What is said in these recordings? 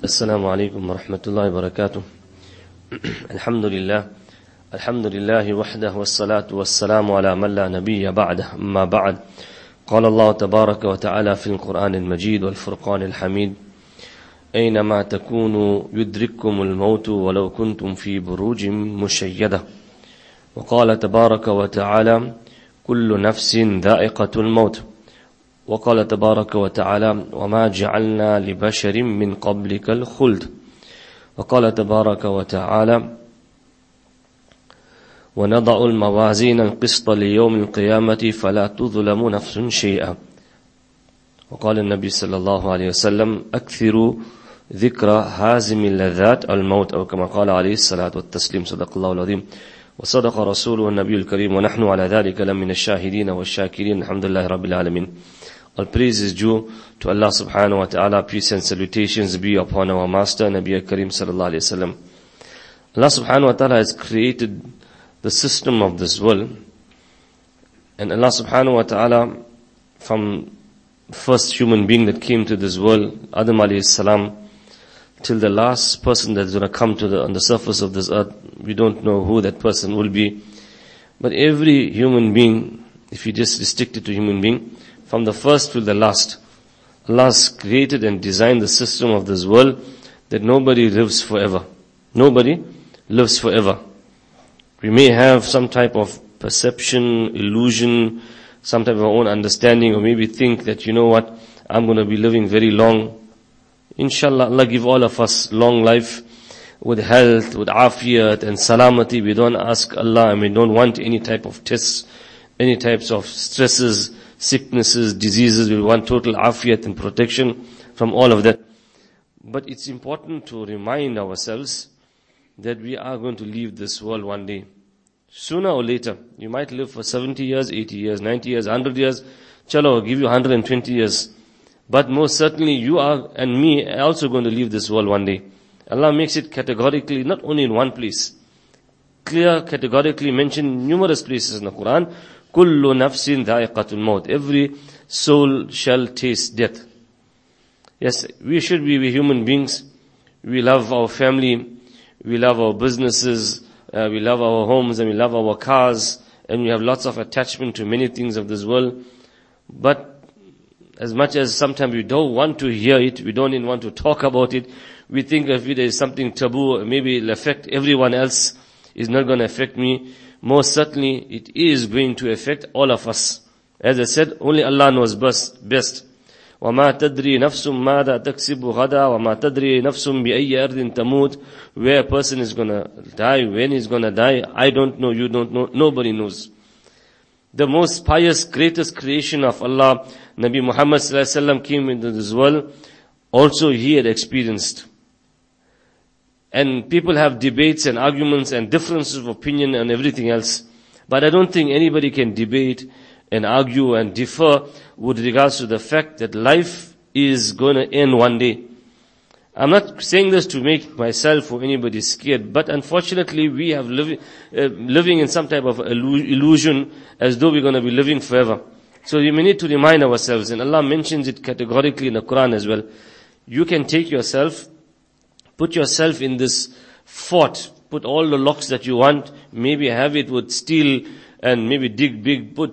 السلام عليكم ورحمة الله وبركاته. الحمد لله وحده والصلاة والسلام على من لا نبي بعده. أما بعد، قال الله تبارك وتعالى في القرآن المجيد والفرقان الحميد: أينما تكونوا يدرككم الموت ولو كنتم في بروج مشيدة. وقال تبارك وتعالى: كل نفس ذائقة الموت. وقال تبارك وتعالى: وما جعلنا لبشر من قبلك الخلد. وقال تبارك وتعالى: ونضع الموازين القسط ليوم القيامة فلا تظلم نفس شيئا. وقال النبي صلى الله عليه وسلم: أكثروا ذكر هازم اللذات الموت، أو كما قال عليه الصلاة والتسليم. صدق الله العظيم وصدق رسوله النبي الكريم ونحن على ذلك لمن الشاهدين والشاكرين. الحمد لله رب العالمين. All praise is due to Allah subhanahu wa ta'ala. Peace and salutations be upon our master Nabi Kareem sallallahu alayhi wa sallam. Allah subhanahu wa ta'ala has created the system of this world, and Allah subhanahu wa ta'ala, from first human being that came to this world, Adam alayhi salam, till the last person that's going to come to on the surface of this earth, we don't know who that person will be. But every human being, if you just restrict it to human being, from the first to the last, Allah has created and designed the system of this world that nobody lives forever. Nobody lives forever. We may have some type of perception, illusion, some type of our own understanding, or maybe think that, you know what, I'm going to be living very long. Inshallah, Allah give all of us long life with health, with afiyat and salamati. We don't ask Allah, and we don't want any type of tests, any types of stresses, sicknesses, diseases. We want total afiyat and protection from all of that. But it's important to remind ourselves that we are going to leave this world one day. Sooner or later. You might live for 70 years, 80 years, 90 years, 100 years. Chalo, I'll give you 120 years. But most certainly you are and me are also going to leave this world one day. Allah makes it categorically, not only in one place. Clear, categorically mentioned numerous places in the Quran. Kullu nafsin dha'iqatul maut. Every soul shall taste death. Yes, we should be human beings. We love our family. We love our businesses. We love our homes, and we love our cars. And we have lots of attachment to many things of this world. But as much as sometimes we don't want to hear it, we don't even want to talk about it, we think if it is something taboo, maybe it'll affect everyone else, it's not going to affect me. Most certainly, it is going to affect all of us. As I said, only Allah knows best. وَمَا تَدْرِي نَفْسٌ مَاذَا تَكْسِبُ غَدًا وَمَا تَدْرِي نَفْسٌ بِأَيِّ أَرْضٍ تَمُوتُ. Where a person is going to die, when he's going to die, I don't know, you don't know, nobody knows. The most pious, greatest creation of Allah, Nabi Muhammad sallallahu alaihi wasallam, came into this world. Also he had experienced. And people have debates and arguments and differences of opinion and everything else. But I don't think anybody can debate and argue and differ with regards to the fact that life is going to end one day. I'm not saying this to make myself or anybody scared, but unfortunately we have living in some type of illusion as though we're going to be living forever. So we may need to remind ourselves, and Allah mentions it categorically in the Quran as well. You can take yourself, put yourself in this fort, put all the locks that you want, maybe have it with steel, and maybe dig big, put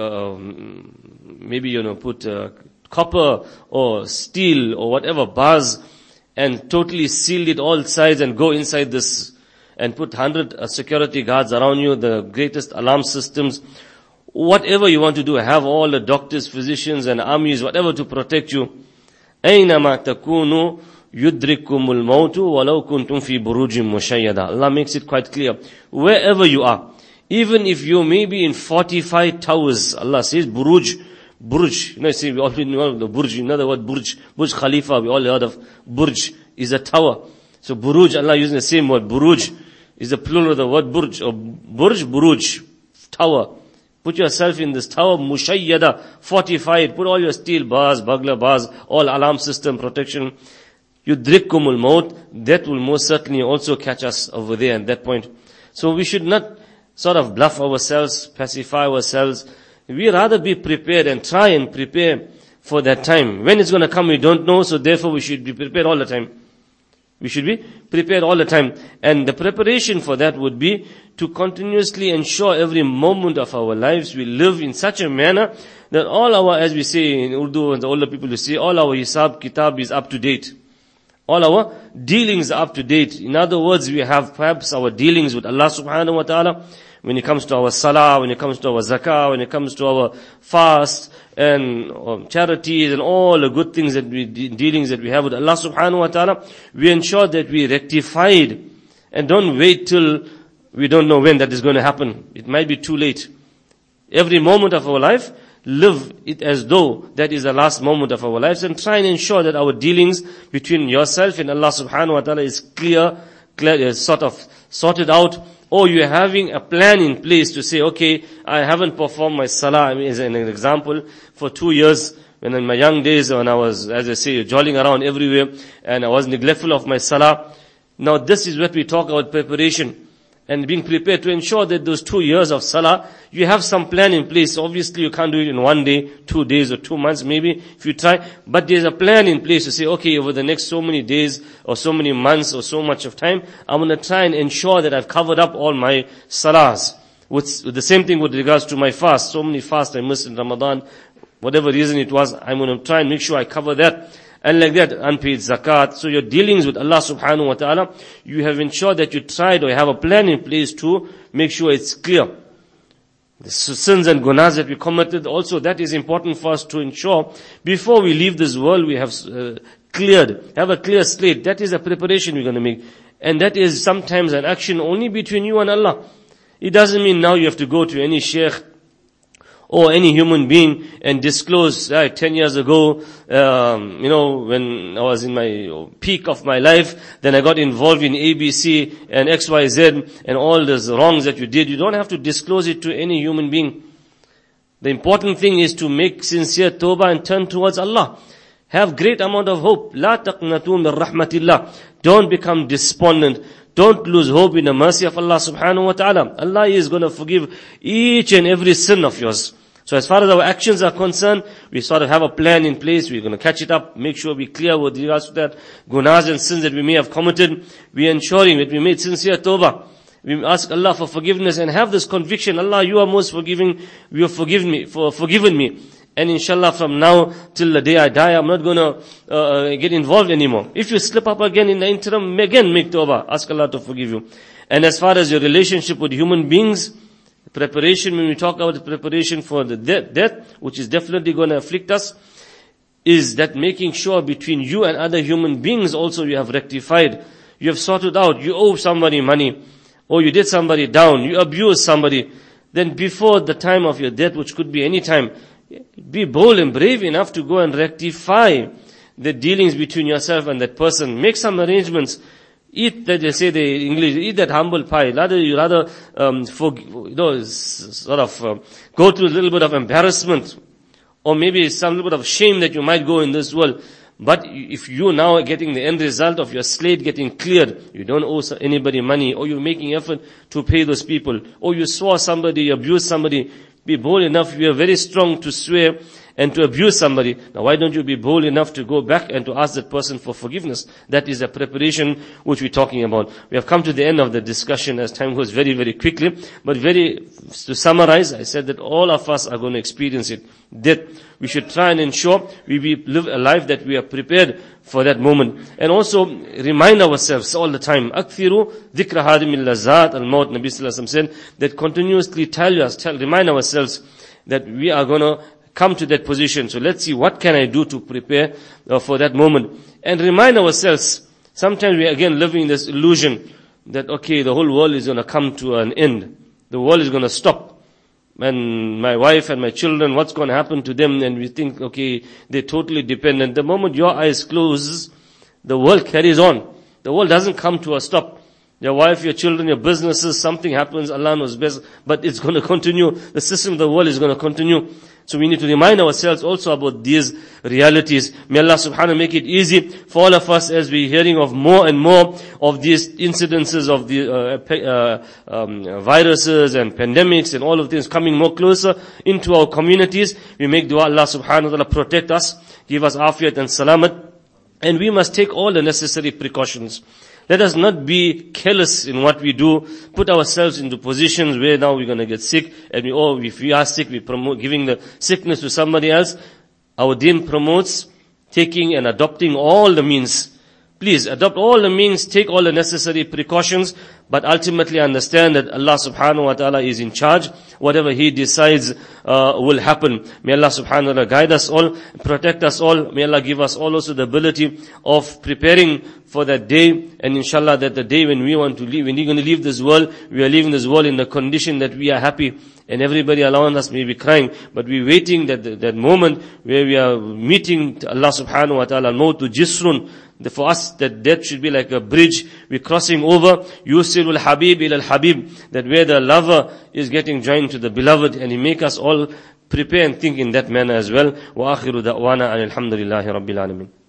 copper or steel or whatever bars, and totally seal it all sides and go inside this, and put 100 security guards around you, the greatest alarm systems, whatever you want to do, have all the doctors, physicians and armies, whatever to protect you. أَيْنَمَا تَكُونُوا يُدْرِكُمُ الْمَوْتُ وَلَوْ كُنْتُمْ فِي بُرُوجٍ مُشَيَّدَةٍ. Allah makes it quite clear. Wherever you are, even if you may be in fortified towers, Allah says Buruj. You know, see, we all know the Burj, you know the word Burj Khalifa, we all heard of. Burj is a tower. So Buruj, Allah using the same word. Buruj is the plural of the word Burj, or Buruj, tower. Put yourself in this tower, mushayyada, fortified, put all your steel bars, burglar bars, all alarm system protection. Yudrikkumul maut, that will most certainly also catch us over there at that point. So we should not sort of bluff ourselves, pacify ourselves. We rather be prepared and try and prepare for that time. When it's going to come, we don't know, so therefore we should be prepared all the time. We should be prepared all the time. And the preparation for that would be to continuously ensure every moment of our lives we live in such a manner that all our, as we say in Urdu and the older people will say, all our hisab kitab is up to date. All our dealings are up to date. In other words, we have perhaps our dealings with Allah subhanahu wa ta'ala when it comes to our salah, when it comes to our zakah, when it comes to our fast and charities and all the good things that dealings that we have with Allah subhanahu wa ta'ala, we ensure that we rectified and don't wait till we don't know when that is going to happen. It might be too late. Every moment of our life, live it as though that is the last moment of our lives, and try and ensure that our dealings between yourself and Allah subhanahu wa ta'ala is clear, sort of sorted out, or you're having a plan in place to say, okay, I haven't performed my salah. I mean, as an example, for 2 years, when in my young days, when I was, as I say, jolling around everywhere, and I was neglectful of my salah. Now this is what we talk about preparation. And being prepared to ensure that those 2 years of salah, you have some plan in place. Obviously you can't do it in 1 day, 2 days or 2 months maybe, if you try. But there's a plan in place to say, okay, over the next so many days, or so many months, or so much of time, I'm going to try and ensure that I've covered up all my salahs. With the same thing with regards to my fast. So many fasts I missed in Ramadan, whatever reason it was, I'm going to try and make sure I cover that. And like that, unpaid zakat. So your dealings with Allah subhanahu wa ta'ala, you have ensured that you tried or you have a plan in place to make sure it's clear. The sins and gunas that we committed, also that is important for us to ensure. Before we leave this world, we have have a clear slate. That is a preparation we're going to make. And that is sometimes an action only between you and Allah. It doesn't mean now you have to go to any sheikh or any human being and disclose, 10 years ago, when I was in my peak of my life, then I got involved in ABC and XYZ and all those wrongs that you did. You don't have to disclose it to any human being. The important thing is to make sincere tawbah and turn towards Allah. Have great amount of hope. La taqnatu min rahmatillah. Don't become despondent. Don't lose hope in the mercy of Allah subhanahu wa ta'ala. Allah is going to forgive each and every sin of yours. So as far as our actions are concerned, we sort of have a plan in place. We're going to catch it up, make sure we're clear with regards to that. Gunas and sins that we may have committed, we're ensuring that we made sincere tawbah. We ask Allah for forgiveness and have this conviction, Allah, you are most forgiving, you have forgiven me. And inshallah from now till the day I die, I'm not going to get involved anymore. If you slip up again in the interim, again make tawbah. Ask Allah to forgive you. And as far as your relationship with human beings, preparation, when we talk about the preparation for the death, which is definitely going to afflict us, is that making sure between you and other human beings also you have rectified. You have sorted out. You owe somebody money, or you did somebody down, you abused somebody. Then before the time of your death, which could be any time, be bold and brave enough to go and rectify the dealings between yourself and that person. Make some arrangements. Eat that, they say the English, eat that humble pie. Go through a little bit of embarrassment, or maybe some little bit of shame that you might go in this world. But if you now are getting the end result of your slate getting cleared, you don't owe anybody money, or you're making effort to pay those people, or you swore somebody, you abused somebody, be bold enough, you are very strong to swear and to abuse somebody. Now why don't you be bold enough to go back and to ask that person for forgiveness? That is the preparation which we're talking about. We have come to the end of the discussion as time goes very, very quickly. But to summarize, I said that all of us are going to experience it. That we should try and ensure we live a life that we are prepared for that moment. And also remind ourselves all the time, أَكْثِرُوا ذِكْرَ هَادِمِ اللَّذَّاتِ الْمَوْتِ. Nabi Sallallahu Alaihi Wasallam said that continuously remind ourselves that we are going to come to that position. So let's see, what can I do to prepare for that moment? And remind ourselves, sometimes we are again living in this illusion that, okay, the whole world is going to come to an end. The world is going to stop. And my wife and my children, what's going to happen to them? And we think, okay, they're totally dependent. The moment your eyes close, the world carries on. The world doesn't come to a stop. Your wife, your children, your businesses, something happens, Allah knows best, but it's going to continue. The system of the world is going to continue. So we need to remind ourselves also about these realities. May Allah subhanahu wa ta'ala make it easy for all of us as we're hearing of more and more of these incidences of the viruses and pandemics and all of things coming more closer into our communities. We make dua Allah subhanahu wa ta'ala protect us, give us afiyat and salamat. And we must take all the necessary precautions. Let us not be careless in what we do, put ourselves into positions where now we're going to get sick, and if we are sick, we promote giving the sickness to somebody else. Our deen promotes taking and adopting all the means. Please adopt all the means, take all the necessary precautions, but ultimately understand that Allah subhanahu wa ta'ala is in charge. Whatever He decides will happen. May Allah subhanahu wa ta'ala guide us all, protect us all. May Allah give us all also the ability of preparing for that day. And inshallah that the day when we want to leave, when we're going to leave this world, we are leaving this world in the condition that we are happy. And everybody around us may be crying, but we're waiting that moment where we are meeting Allah subhanahu wa ta'ala. Mawtu jisrun. For us, that death should be like a bridge. We're crossing over. Yusilul Habib ila al-Habib. That where the lover is getting joined to the beloved. And He make us all prepare and think in that manner as well. Wa akhiru da'wana alhamdulillahi rabbil alamin.